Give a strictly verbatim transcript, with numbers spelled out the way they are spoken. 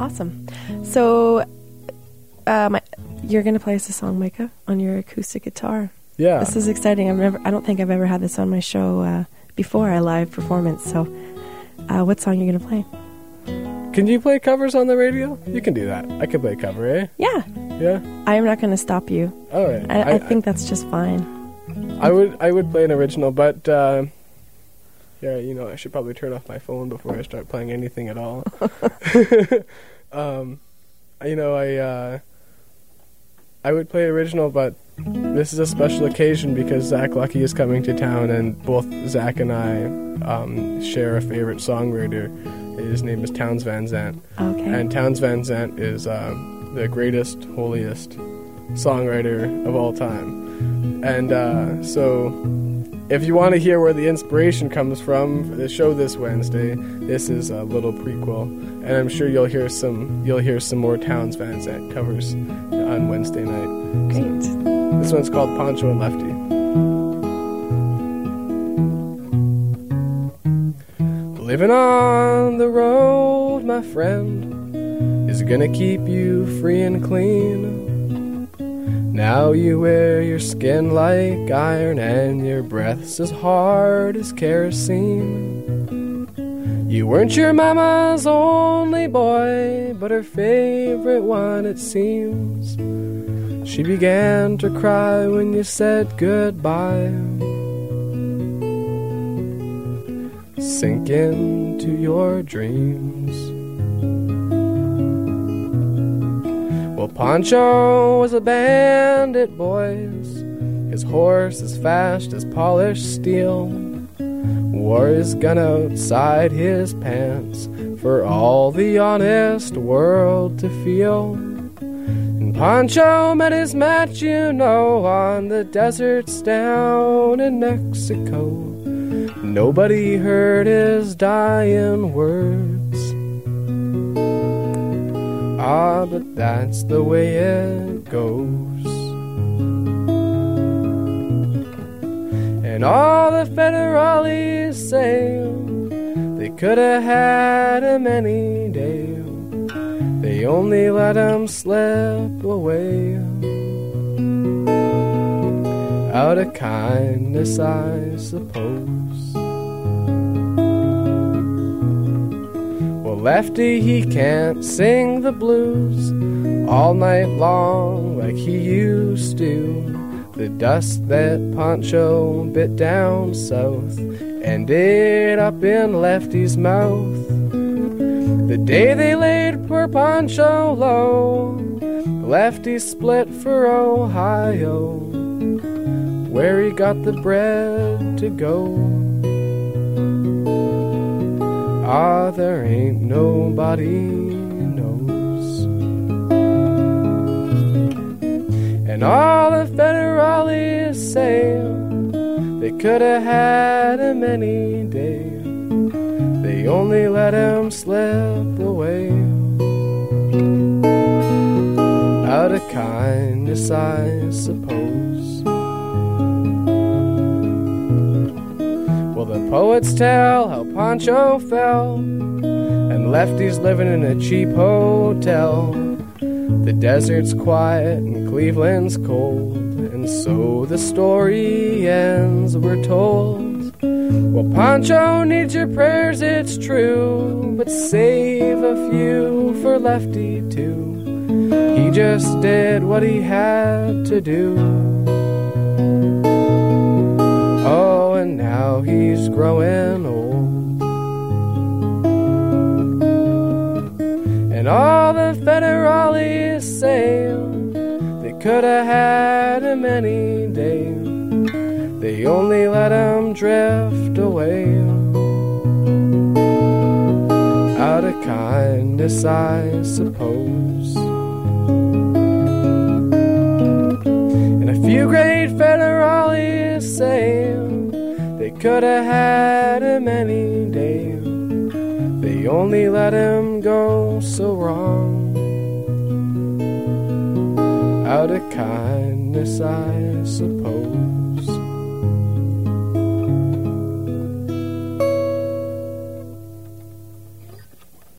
Awesome. So, um, you're going to play us a song, Micah, on your acoustic guitar. Yeah. This is exciting. I've never. I don't think I've ever had this on my show uh, before, a live performance. So, uh, what song are you going to play? Can you play covers on the radio? You can do that. I can play cover, eh? Yeah. Yeah? I am not going to stop you. All right. I, I, I think that's just fine. I would I would play an original, but uh, yeah, you know, I should probably turn off my phone before I start playing anything at all. um, you know, I uh, I would play original, but this is a special occasion because Zach Lucky is coming to town, and both Zach and I um, share a favorite songwriter. His name is Townes Van Zandt. Okay. And Townes Van Zandt is um, the greatest, holiest songwriter of all time. And uh, so, if you want to hear where the inspiration comes from for the show this Wednesday, this is a little prequel, and I'm sure you'll hear some you'll hear some more Townes Van Zandt covers on Wednesday night. Great. So, this one's called Poncho and Lefty. Living on the road, my friend, is gonna keep you free and clean. Now you wear your skin like iron and your breath's as hard as kerosene. You weren't your mama's only boy, but her favorite one it seems. She began to cry when you said goodbye. Sink into your dreams. Well, Poncho was a bandit, boys. His horse as fast as polished steel. Wore his gun outside his pants for all the honest world to feel. And Poncho met his match, you know, on the deserts down in Mexico. Nobody heard his dying words. Ah, but that's the way it goes. And all the federales say they could have had him any day. They only let him slip away. Out of kindness, I suppose. Lefty, he can't sing the blues all night long like he used to. The dust that Poncho bit down south ended up in Lefty's mouth. The day they laid poor Poncho low, Lefty split for Ohio, where he got the bread to go. Ah, there ain't nobody knows. And all the federales say they could have had him any day. They only let him slip away. Out of kindness, I suppose. Well, the poets tell how Poncho fell, and Lefty's living in a cheap hotel. The desert's quiet and Cleveland's cold, and so the story ends, we're told. Well, Poncho needs your prayers, it's true, but save a few for Lefty too. He just did what he had to do. Oh, and now he's growing old. And all the federales say they could have had him any day. They only let him drift away. Out of kindness, I suppose. And a few great federales say they could have had him any day. They only let him go so wrong. Out of kindness, I suppose.